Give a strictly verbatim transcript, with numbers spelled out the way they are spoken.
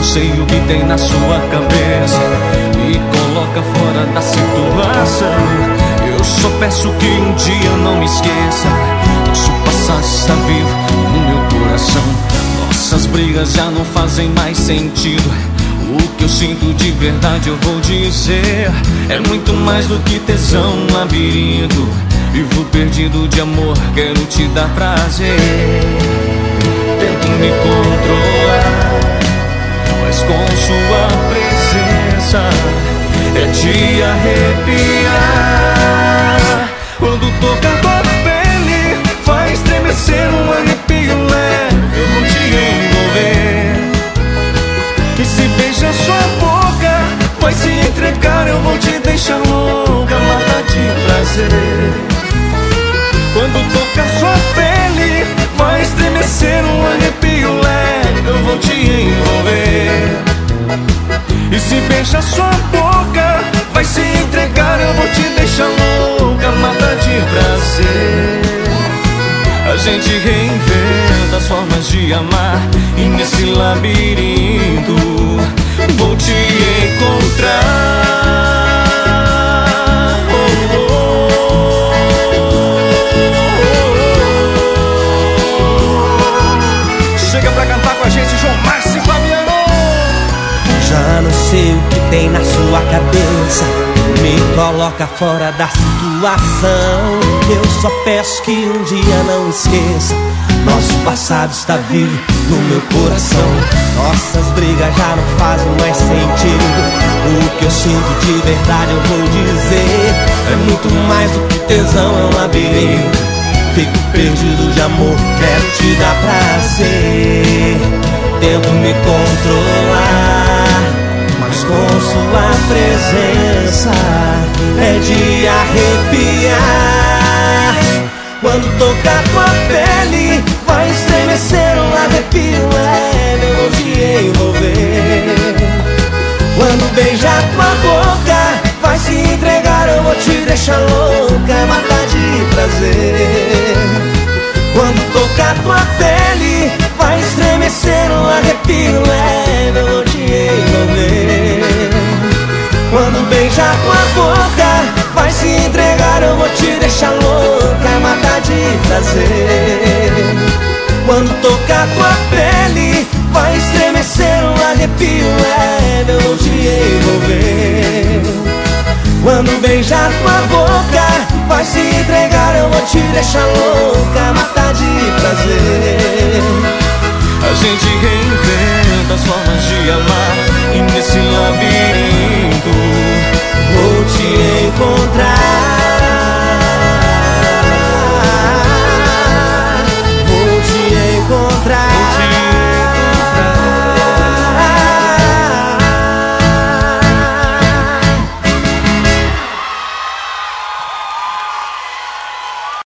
sei o que tem na sua cabeça, me coloca fora da situação. Eu só peço que um dia não me esqueça, nosso passado está vivo no meu coração. Nossas brigas já não fazem mais sentido. O que eu sinto de verdade eu vou dizer, é muito mais do que tesão, um labirinto. Vivo perdido de amor, quero te dar prazer. Tento me controlar, mas com sua presença é de arrepiar. Quando toca tua pele, faz estremecer um arrepio leve. Eu vou te envolver, e se beija sua boca, vai se entregar. Eu vou te deixar louca, mata de prazer. Quando toca sua pele, vai estremecer um arrepio leve. Eu vou te envolver, e se beija sua boca, vai se entregar. Eu vou te deixar louca, mata de prazer. A gente reinventa as formas de amar, e nesse labirinto vou te encontrar. Oh, oh, oh. Chega pra cantar com a gente, João Márcio e Fabiano. Já não sei o que tem na sua cabeça, me coloca fora da situação. Eu só peço que um dia não esqueça, nosso passado está vivo no meu coração. Nossas brigas já não fazem mais sentido. O que eu sinto de verdade eu vou dizer, é muito mais do que tesão, é um labirinto. Fico perdido de amor, quero te dar prazer. Tento me controlar, mas com sua presença é de arrepiar. Quando tocar tua pele, vai estremecer um arrepio leve. Eu vou te envolver. Quando beijar tua boca, vai se entregar. Eu vou te deixar louca, matar de prazer. Quando tocar tua pele, vai estremecer um arrepio leve. Eu vou te envolver. Quando beijar tua boca, vai se entregar. Eu vou te deixar louca, matar de prazer. Quando tocar tua pele, vai estremecer um arrepio leve. Eu vou te envolver. Quando beijar tua boca, vai se entregar. Eu vou te deixar louca, matar de prazer. A gente reinventa as formas de amar, e nesse lado